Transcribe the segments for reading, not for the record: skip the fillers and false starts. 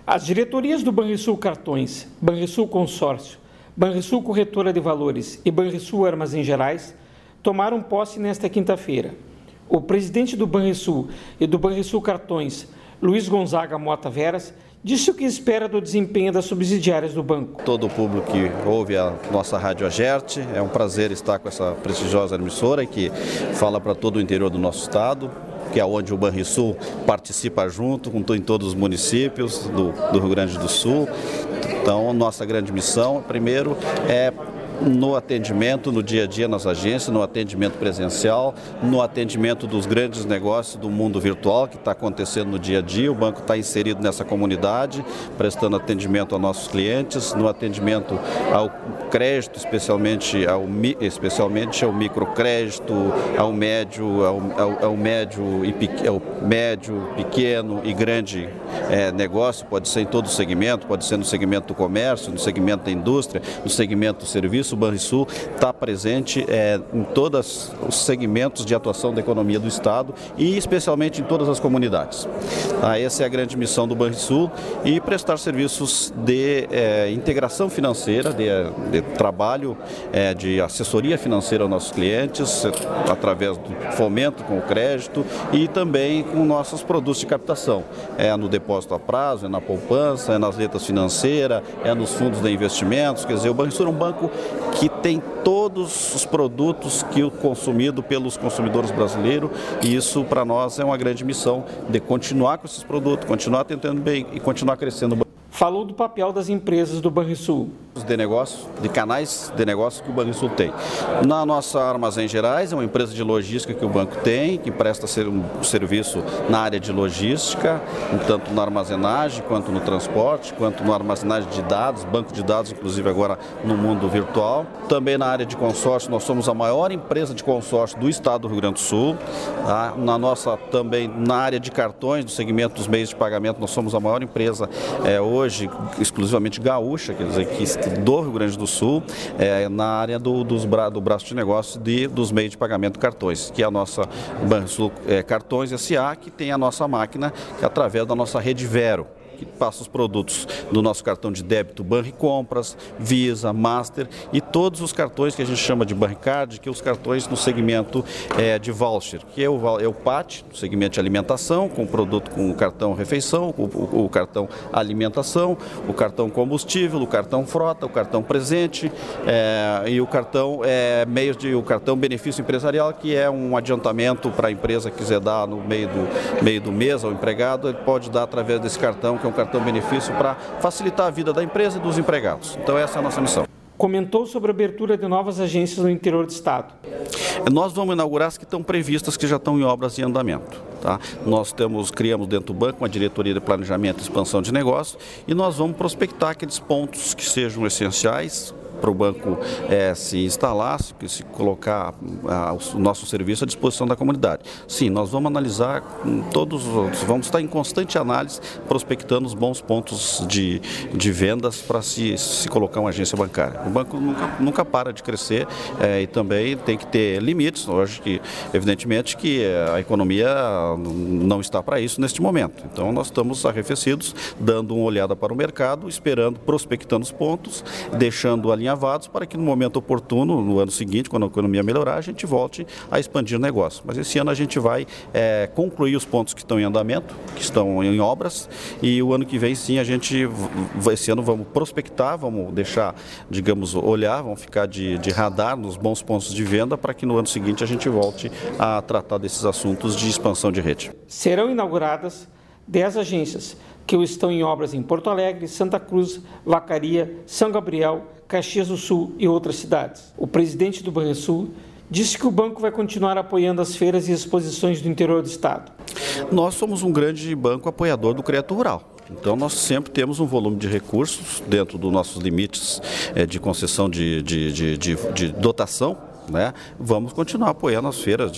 As diretorias do Banrisul Cartões, Banrisul Consórcio, Banrisul Corretora de Valores e Banrisul Armazéns Gerais tomaram posse nesta quinta-feira. O presidente do Banrisul e do Banrisul Cartões, Luiz Gonzaga Mota Veras, disse o que espera do desempenho das subsidiárias do banco. Todo o público que ouve a nossa Rádio Agerte, é um prazer estar com essa prestigiosa emissora que fala para todo o interior do nosso estado, que é onde o Banrisul participa junto em todos os municípios do Rio Grande do Sul. Então, nossa grande missão, primeiro, é no atendimento, no dia a dia nas agências, no atendimento presencial, no atendimento dos grandes negócios do mundo virtual que está acontecendo no dia a dia. O banco está inserido nessa comunidade, prestando atendimento aos nossos clientes, no atendimento ao crédito, especialmente ao microcrédito, ao médio, pequeno e grande negócio. Pode ser em todo o segmento, pode ser no segmento do comércio, no segmento da indústria, no segmento do serviço. O Banrisul está presente em todos os segmentos de atuação da economia do Estado e especialmente em todas as comunidades. Essa é a grande missão do Banrisul e prestar serviços de integração financeira, de trabalho, de assessoria financeira aos nossos clientes, através do fomento com o crédito e também com nossos produtos de captação. No depósito a prazo, é na poupança, é nas letras financeiras, é nos fundos de investimentos. Quer dizer, o Banrisul é um banco que tem todos os produtos que o consumido pelos consumidores brasileiros e isso para nós é uma grande missão de continuar com esses produtos, continuar tentando bem e continuar crescendo. Falou do papel das empresas do Banrisul. De canais de negócio que o Banrisul tem. Na nossa Armazéns Gerais, é uma empresa de logística que o banco tem, que presta um serviço na área de logística, tanto na armazenagem, quanto no transporte, quanto na armazenagem de dados, banco de dados, inclusive agora no mundo virtual. Também na área de consórcio, nós somos a maior empresa de consórcio do estado do Rio Grande do Sul. Também na área de cartões, no segmento dos meios de pagamento, nós somos a maior empresa hoje, exclusivamente gaúcha, quer dizer, que do Rio Grande do Sul, na área do braço de negócio dos meios de pagamento cartões, que é a nossa Banrisul Cartões S.A., que tem a nossa máquina, que é através da nossa rede Vero, que passa os produtos do nosso cartão de débito Banricompras, Visa, Master e todos os cartões que a gente chama de Banricard, que é os cartões no segmento de voucher, que é o PAT, no segmento de alimentação, com o produto com o cartão refeição, o cartão alimentação, o cartão combustível, o cartão frota, o cartão presente e o cartão o cartão benefício empresarial, que é um adiantamento para a empresa que quiser dar no meio do mês ao empregado, ele pode dar através desse cartão, que é um cartão benefício para facilitar a vida da empresa e dos empregados. Então essa é a nossa missão. Comentou sobre a abertura de novas agências no interior do estado. Nós vamos inaugurar as que estão previstas, que já estão em obras em andamento. Tá? Nós criamos dentro do banco uma diretoria de planejamento e expansão de negócios e nós vamos prospectar aqueles pontos que sejam essenciais para o banco se instalar, se colocar o nosso serviço à disposição da comunidade. Sim, nós vamos analisar vamos estar em constante análise, prospectando os bons pontos de vendas para se colocar uma agência bancária. O banco nunca para de crescer e também tem que ter limites. Hoje, evidentemente, que a economia não está para isso neste momento. Então, nós estamos arrefecidos, dando uma olhada para o mercado, prospectando os pontos, deixando alinhavados para que no momento oportuno, no ano seguinte, quando a economia melhorar, a gente volte a expandir o negócio. Mas esse ano a gente vai concluir os pontos que estão em andamento, que estão em obras, e o ano que vem sim esse ano vamos prospectar, vamos deixar, vamos ficar de radar nos bons pontos de venda para que no ano seguinte a gente volte a tratar desses assuntos de expansão de rede. Serão inauguradas 10 agências que estão em obras em Porto Alegre, Santa Cruz, Vacaria, São Gabriel, Caxias do Sul e outras cidades. O presidente do Banrisul disse que o banco vai continuar apoiando as feiras e exposições do interior do estado. Nós somos um grande banco apoiador do crédito rural. Então, nós sempre temos um volume de recursos dentro dos nossos limites de concessão de dotação. Vamos continuar apoiando as feiras,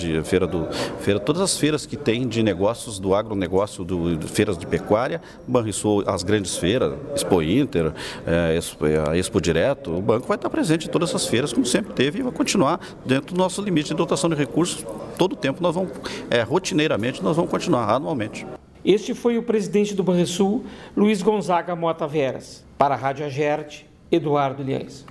todas as feiras que tem de negócios do agronegócio, feiras de pecuária, Banrisul, as grandes feiras, Expo Inter, Expo Direto, o banco vai estar presente em todas essas feiras, como sempre teve, e vai continuar dentro do nosso limite de dotação de recursos. Todo o tempo nós vamos, rotineiramente, nós vamos continuar anualmente. Este foi o presidente do Banrisul, Luiz Gonzaga Mota Veras. Para a Rádio Agerte, Eduardo Liães.